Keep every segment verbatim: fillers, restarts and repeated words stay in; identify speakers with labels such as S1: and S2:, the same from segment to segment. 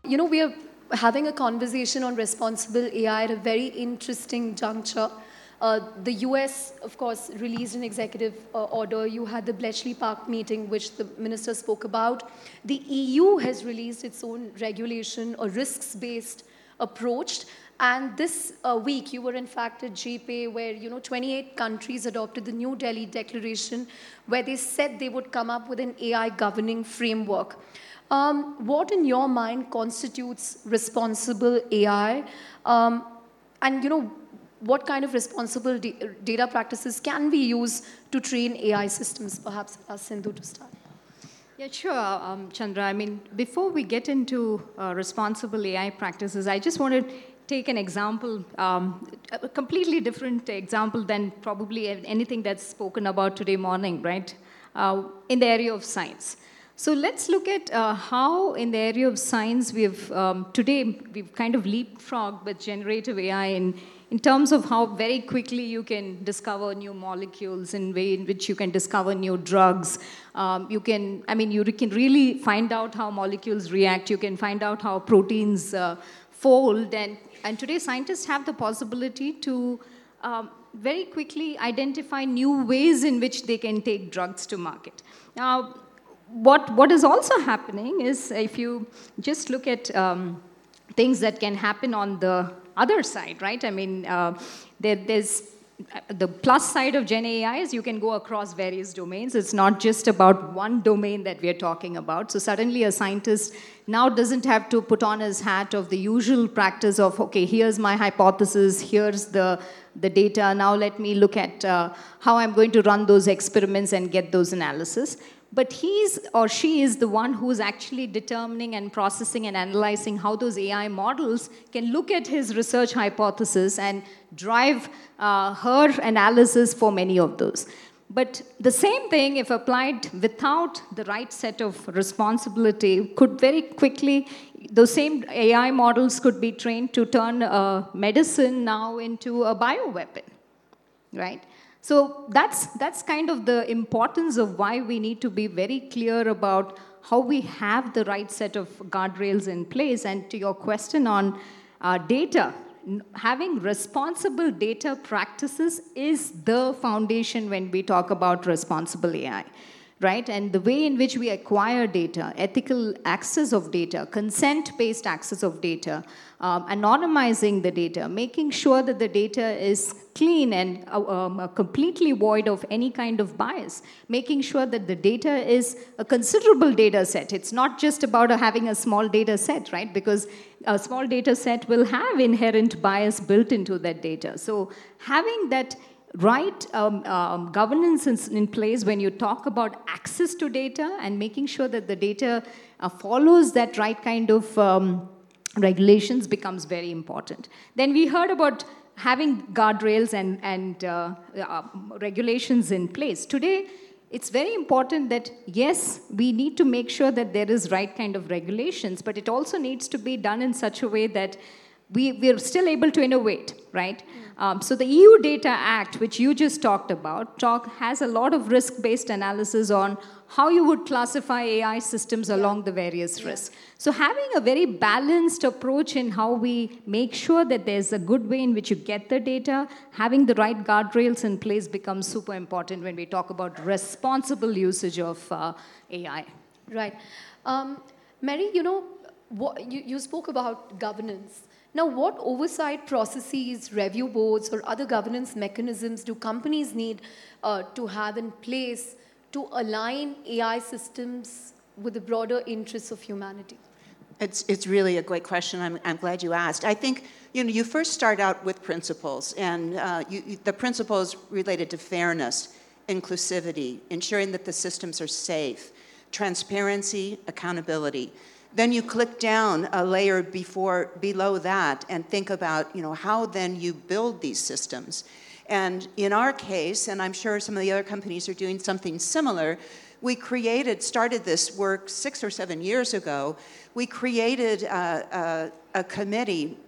S1: you know, we are having a conversation on responsible A I at a very interesting juncture. Uh, the U S, of course, released an executive uh, order. You had the Bletchley Park meeting, which the minister spoke about. The E U has released its own regulation, a risks-based approach. And this uh, week, you were in fact at J P A, where you know twenty-eight countries adopted the New Delhi Declaration, where they said they would come up with an A I governing framework. Um, what, in your mind, constitutes responsible A I? Um, and you know, what kind of responsible data practices can we use to train A I systems? Perhaps ask Sindhu to start.
S2: Yeah, sure, um, Chandra. I mean, before we get into uh, responsible A I practices, I just want to take an example, um, a completely different example than probably anything that's spoken about today morning, right? Uh, in the area of science. So let's look at uh, how in the area of science we've, um, today, we've kind of leapfrogged with generative A I in, in terms of how very quickly you can discover new molecules, in way in which you can discover new drugs. Um, you can, I mean, you can really find out how molecules react. You can find out how proteins uh, fold. And, and today scientists have the possibility to um, very quickly identify new ways in which they can take drugs to market. Now, What, what is also happening is, if you just look at um, things that can happen on the other side, right? I mean, uh, there, there's the plus side of Gen A I is you can go across various domains. It's not just about one domain that we're talking about. So suddenly a scientist now doesn't have to put on his hat of the usual practice of, okay, here's my hypothesis, here's the, the data, now let me look at uh, how I'm going to run those experiments and get those analysis. But he's or she is the one who's actually determining and processing and analyzing how those A I models can look at his research hypothesis and drive uh, her analysis for many of those. But the same thing, if applied without the right set of responsibility, could very quickly, those same A I models could be trained to turn uh, medicine now into a bioweapon, right? So that's, that's kind of the importance of why we need to be very clear about how we have the right set of guardrails in place. And to your question on uh, data, having responsible data practices is the foundation when we talk about responsible A I, right? And the way in which we acquire data, ethical access of data, consent-based access of data, um, anonymizing the data, making sure that the data is clean and uh, um, completely void of any kind of bias, making sure that the data is a considerable data set. It's not just about uh, having a small data set, right? Because a small data set will have inherent bias built into that data. So having that right um, um, governance in, in place when you talk about access to data and making sure that the data uh, follows that right kind of um, regulations becomes very important. Then we heard about having guardrails and, and uh, uh, regulations in place. Today, it's very important that, yes, we need to make sure that there is right kind of regulations, but it also needs to be done in such a way that we, we're still able to innovate, right? Mm. Um, so the E U Data Act, which you just talked about, talk, has a lot of risk-based analysis on how you would classify A I systems yeah. along the various yeah. risks. So having a very balanced approach in how we make sure that there's a good way in which you get the data, having the right guardrails in place becomes super important when we talk about responsible usage of uh, A I.
S1: Right. Um, Mary, you know, what, you, you spoke about governance. Now, what oversight processes, review boards, or other governance mechanisms do companies need uh, to have in place to align A I systems with the broader interests of humanity?
S3: It's, it's really a great question. I'm, I'm glad you asked. I think you know, you first start out with principles, and uh, you, you, the principles related to fairness, inclusivity, ensuring that the systems are safe, transparency, accountability. Then you click down a layer before, below that and think about, you know, how then you build these systems. And in our case, and I'm sure some of the other companies are doing something similar, we created, started this work six or seven years ago. We created a, a, a committee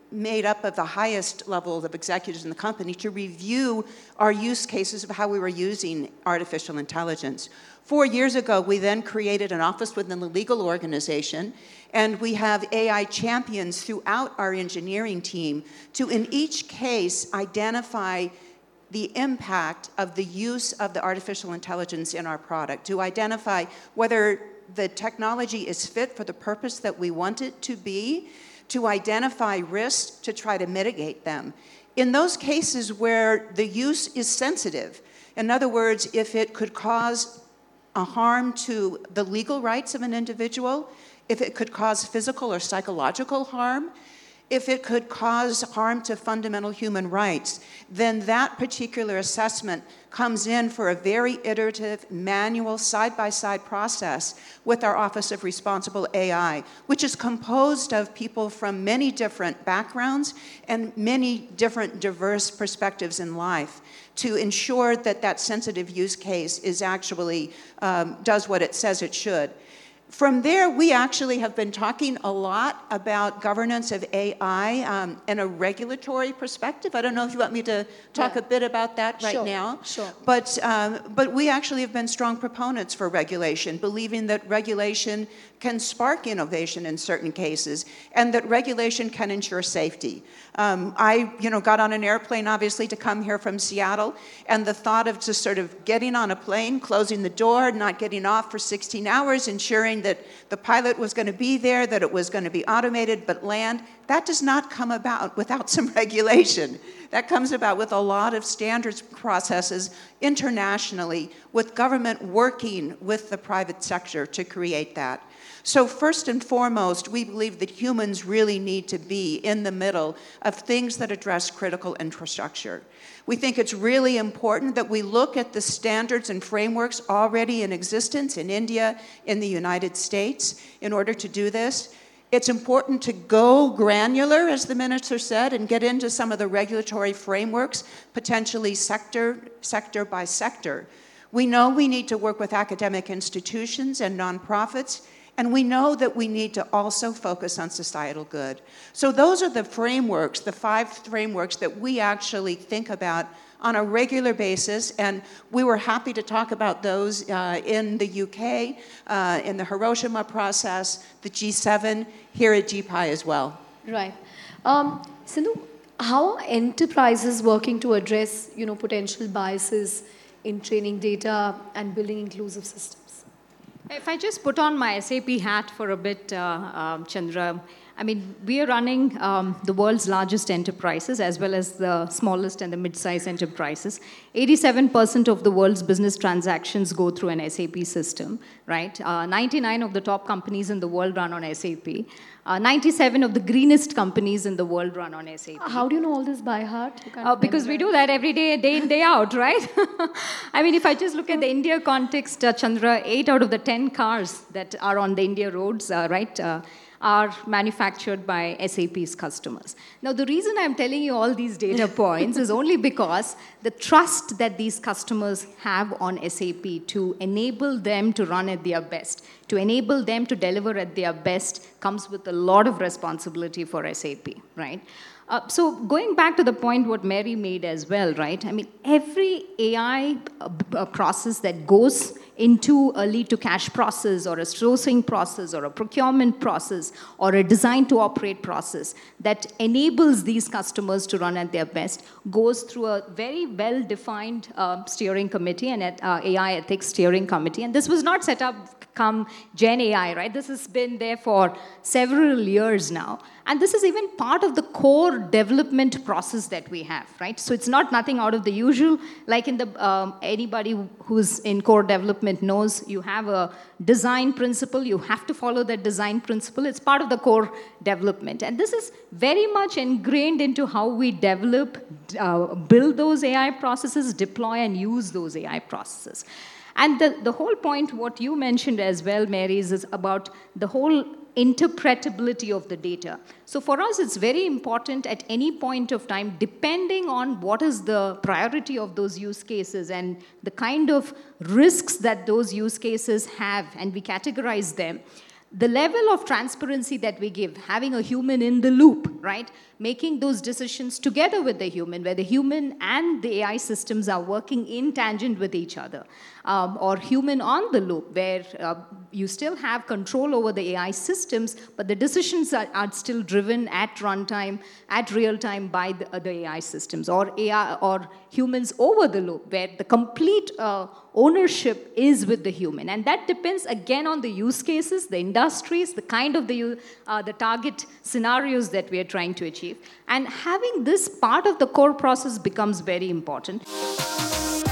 S3: made up of the highest level of executives in the company to review our use cases of how we were using artificial intelligence. Four years ago, we then created an office within the legal organization, and we have A I champions throughout our engineering team to, in each case, identify the impact of the use of the artificial intelligence in our product, to identify whether the technology is fit for the purpose that we want it to be, to identify risks, to try to mitigate them. In those cases where the use is sensitive, in other words, if it could cause a harm to the legal rights of an individual, if it could cause physical or psychological harm, if it could cause harm to fundamental human rights, then that particular assessment comes in for a very iterative, manual, side-by-side process with our Office of Responsible A I, which is composed of people from many different backgrounds and many different diverse perspectives in life to ensure that that sensitive use case is actually, um, does what it says it should. From there, we actually have been talking a lot about governance of A I um, in a regulatory perspective. I don't know if you want me to talk
S1: Yeah.
S3: a bit about that right
S1: Sure,
S3: now.
S1: sure.
S3: But, um, but we actually have been strong proponents for regulation, believing that regulation can spark innovation in certain cases, and that regulation can ensure safety. Um, I, you know, got on an airplane, obviously, to come here from Seattle, and the thought of just sort of getting on a plane, closing the door, not getting off for sixteen hours, ensuring that the pilot was going to be there, that it was going to be automated, but land, that does not come about without some regulation. That comes about with a lot of standards processes internationally, with government working with the private sector to create that. So first and foremost, we believe that humans really need to be in the middle of things that address critical infrastructure. We think it's really important that we look at the standards and frameworks already in existence in India, in the United States, in order to do this. It's important to go granular, as the minister said, and get into some of the regulatory frameworks, potentially sector, sector by sector. We know we need to work with academic institutions and nonprofits, and we know that we need to also focus on societal good. So those are the frameworks, the five frameworks that we actually think about on a regular basis, and we were happy to talk about those uh, in the U K, uh, in the Hiroshima process, the G seven, here at G P I as well.
S1: Right. Um, Sindhu, how are enterprises working to address, you know, potential biases in training data and building inclusive systems?
S2: If I just put on my S A P hat for a bit, uh, uh, Chandra, I mean, we are running um, the world's largest enterprises as well as the smallest and the mid-sized enterprises. eighty-seven percent of the world's business transactions go through an S A P system, right? Uh, ninety-nine of the top companies in the world run on S A P. Uh, ninety-seven of the greenest companies in the world run on S A P.
S1: How do you know all this by heart? You can't
S2: Uh, because we do that every day, day in, day out, right? I mean, if I just look at the India context, uh, Chandra, eight out of the ten cars that are on the India roads, uh, right, uh, are manufactured by S A P's customers. Now, the reason I'm telling you all these data points is only because the trust that these customers have on S A P to enable them to run at their best, to enable them to deliver at their best, comes with a lot of responsibility for S A P, right? Uh, so going back to the point what Mary made as well, right? I mean, every A I uh, uh, process that goes into a lead to cash process or a sourcing process or a procurement process or a design to operate process that enables these customers to run at their best goes through a very well-defined uh, steering committee and uh, A I ethics steering committee. And this was not set up come Gen A I, right? This has been there for several years now. And this is even part of the core development process that we have, right? So it's not nothing out of the usual. Like in the, um, anybody who's in core development knows you have a design principle, you have to follow that design principle. It's part of the core development. And this is very much ingrained into how we develop, uh, build those A I processes, deploy and use those A I processes. And the, the whole point, what you mentioned as well, Mary, is, is about the whole interpretability of the data. So for us, it's very important at any point of time, depending on what is the priority of those use cases and the kind of risks that those use cases have, and we categorize them, the level of transparency that we give, having a human in the loop, right? Making those decisions together with the human, where the human and the A I systems are working in tangent with each other. Um, or human on the loop, where uh, you still have control over the A I systems, but the decisions are, are still driven at runtime, at real time by the, uh, the A I systems, or A I, or humans over the loop, where the complete uh, ownership is with the human. And that depends again on the use cases, the industries, the kind of the, uh, the target scenarios that we are trying to achieve. And having this part of the core process becomes very important.